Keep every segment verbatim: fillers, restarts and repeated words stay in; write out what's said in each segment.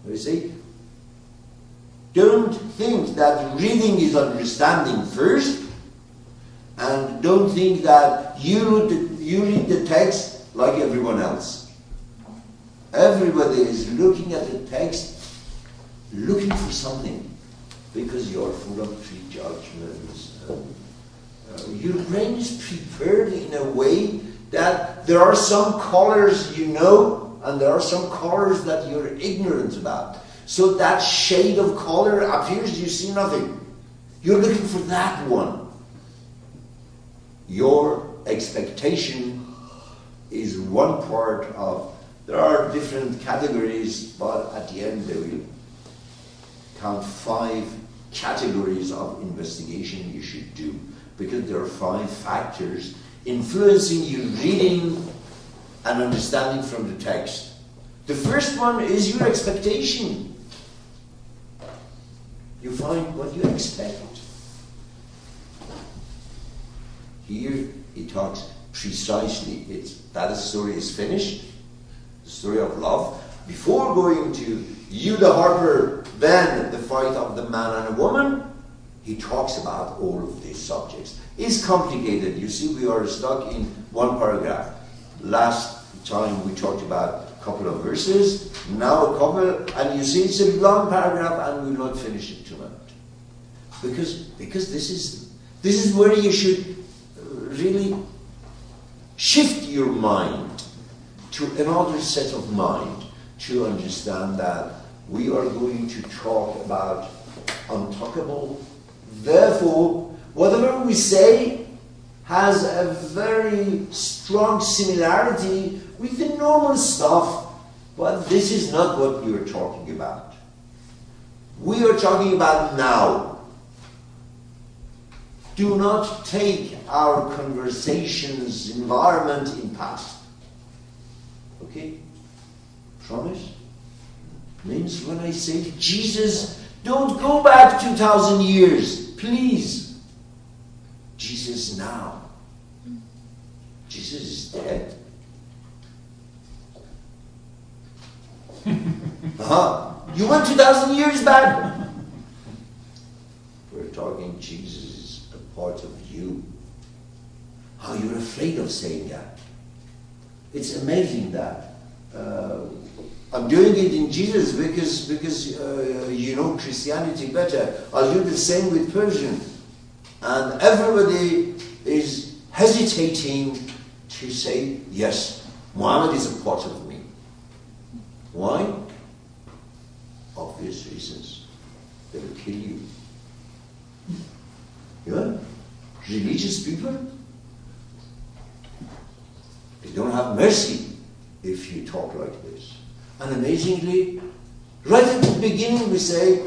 You see? Don't think that reading is understanding first, and don't think that you read the, you read the text like everyone else. Everybody is looking at the text, looking for something, because you're full of prejudgments. And, uh, your brain is prepared in a way that there are some colors you know, and there are some colors that you're ignorant about. So that shade of color appears, you see nothing. You're looking for that one. Your expectation is one part of, there are different categories, but at the end they will count five categories of investigation you should do, because there are five factors influencing your reading and understanding from the text. The first one is your expectation. You find what you expect. Here he talks precisely. It's, that story is finished, the story of love. Before going to you the harper, then the fight of the man and a woman, he talks about all of these subjects. It's complicated. You see, we are stuck in one paragraph. Last time we talked about a couple of verses, now a couple, and you see it's a long paragraph and we'll not finish it tonight. Because, because this is this is where you should really shift your mind to another set of mind to understand that we are going to talk about untalkable. Therefore, whatever we say has a very strong similarity with the normal stuff, but this is not what we are talking about. We are talking about now. Do not take our conversations environment in past. Okay? Promise? Means when I say to Jesus, don't go back two thousand years, please. Jesus now. Jesus is dead. Uh-huh. You went two thousand years back. We're talking Jesus is a part of you. How you're afraid of saying that. It's amazing that uh, I'm doing it in Jesus because because uh, you know Christianity better. I'll do the same with Persian. And everybody is hesitating to say, yes, Muhammad is a part of me. Why? Obvious reasons. They will kill you. Yeah? Religious people, they don't have mercy if you talk like this. And amazingly, right at the beginning we say,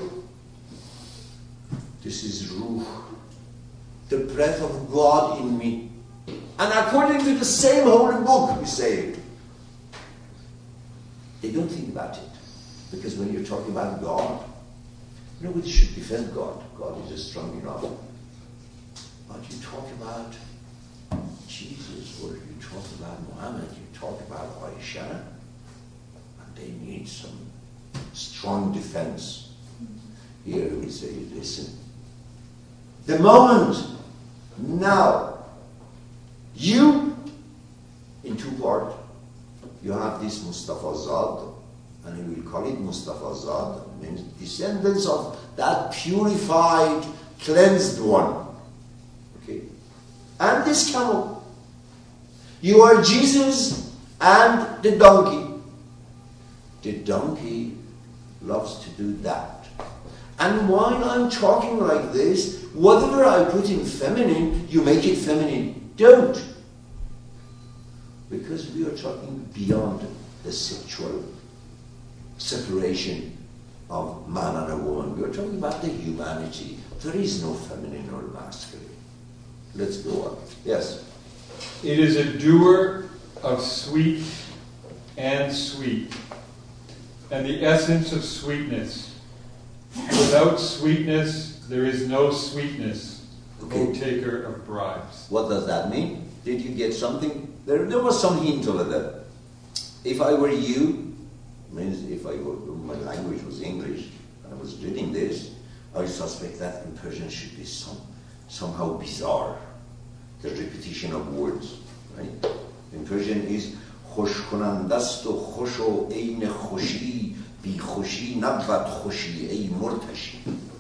this is Ruh, the breath of God in me. And according to the same holy book we say it. They don't think about it. Because when you're talking about God, nobody should defend God. God is strong enough. But you talk about Jesus, or you talk about Muhammad, you talk about Aisha, and they need some strong defense. Here we say, listen. The moment, now, you, in two parts, you have this Mustafa Zad, and he will call it Mustafa Zad, means descendants of that purified, cleansed one. Okay? And this camel. You are Jesus and the donkey. The donkey loves to do that. And while I'm talking like this, whatever I put in feminine, you make it feminine. Don't. Because we are talking beyond the sexual separation of man and a woman. We are talking about the humanity. There is no feminine or masculine. Let's go on. Yes? It is a doer of sweet and sweet, and the essence of sweetness. Without sweetness, there is no sweetness, Okay. O taker of bribes. What does that mean? Did you get something? There, there was some hint over there. If I were you, Means if I were, my language was English, and I was reading this, I suspect that in Persian should be some, somehow bizarre. The repetition of words, right? In Persian is خوش کنندست و خوش و عین خوشی بی خوشی نبود خوشی ای مرتشی.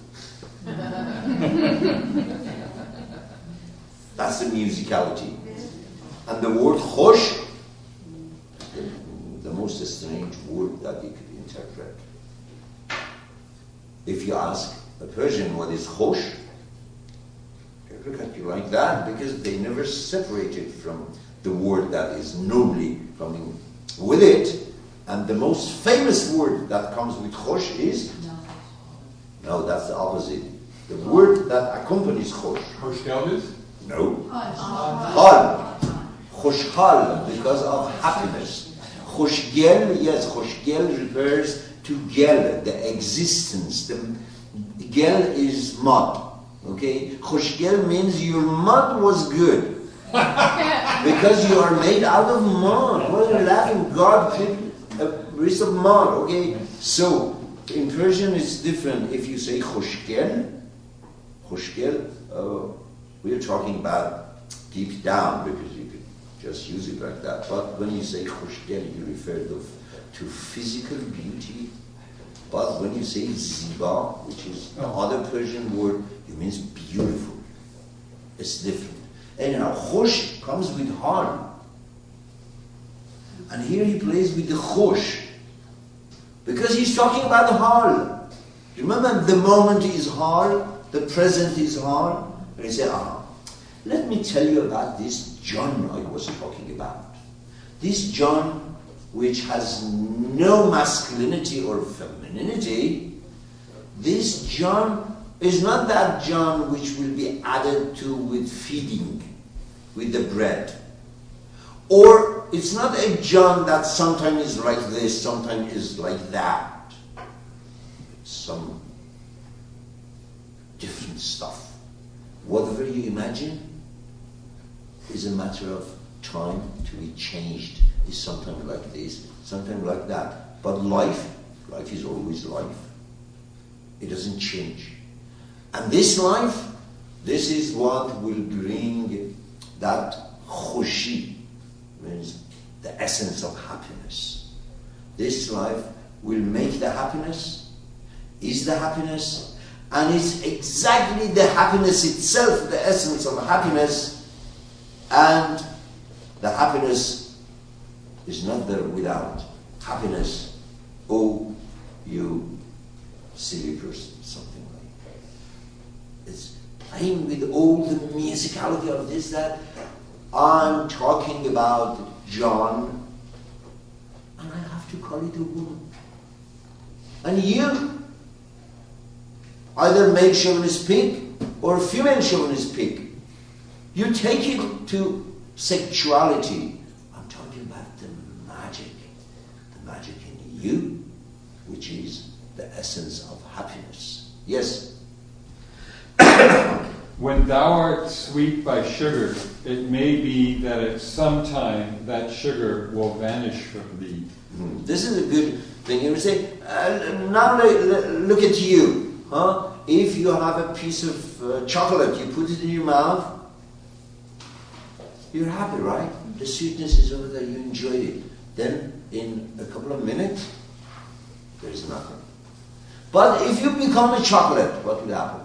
That's the musicality. And the word خوش, the, the most strange word that you could interpret. If you ask a Persian what is خوش, they look at you like that because they never separate it from the word that is nobly coming with it. And the most famous word that comes with خوش is? No, that's the opposite. The word that accompanies خوش. Khoshgelbis? No. Hal. Khoshhal, because of happiness. Khoshgel, yes, Khoshgel refers to gel, the existence. The gel is mud. Okay? Khoshgel means your mud was good. Because you are made out of mud. What are you laughing? God put a piece of mud. Okay? So, in Persian it's different. If you say khoshgel, khoshgel, uh, we're talking about deep down because you could just use it like that. But when you say khoshgel, you refer to, to physical beauty. But when you say ziba, which is the other Persian word, it means beautiful. It's different. Anyhow, khosh comes with hal. And here he plays with the khosh. Because he's talking about the hal. Remember, the moment is hal, the present is hal. And he said, ah, let me tell you about this John I was talking about. This John, which has no masculinity or femininity, this John is not that John which will be added to with feeding, with the bread. Or it's not a John that sometimes is like this, sometimes is like that. Some different stuff. Whatever you imagine is a matter of time to be changed. It's sometimes like this, sometimes like that. But life, life is always life. It doesn't change. And this life, this is what will bring that khoshi, means the essence of happiness. This life will make the happiness, is the happiness, and it's exactly the happiness itself, the essence of happiness, and the happiness is not there without happiness. Oh, you silly person, something like that. It's playing with all the musicality of this, that I'm talking about John, and I have to call it a woman. And you, either male chauvinist pig or female chauvinist pig, you take it to sexuality. I'm talking about the magic, the magic in you, which is the essence of happiness. Yes? When thou art sweet by sugar, it may be that at some time that sugar will vanish from thee. Mm. This is a good thing. You say, uh, now look at you. Huh? If you have a piece of uh, chocolate, you put it in your mouth, you're happy, right? The sweetness is over there, you enjoy it. Then, in a couple of minutes, there's nothing. But if you become a chocolate, what will happen?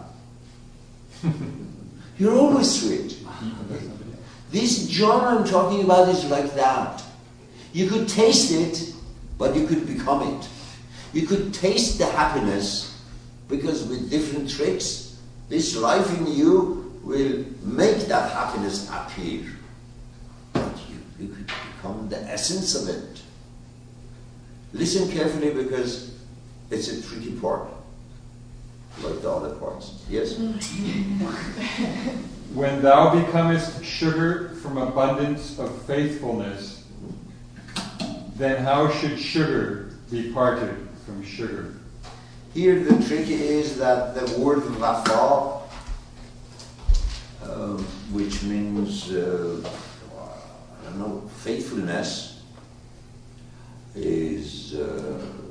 You're always sweet. This John I'm talking about is like that. You could taste it, but you could become it. You could taste the happiness, because with different tricks, this life in you will make that happiness appear. But you, you could become the essence of it. Listen carefully, because it's a tricky part, like the other parts. Yes? When thou becomest sugar from abundance of faithfulness, then how should sugar be parted from sugar? Here the trick is that the word wafa, uh, which means, uh, I don't know, faithfulness, is uh,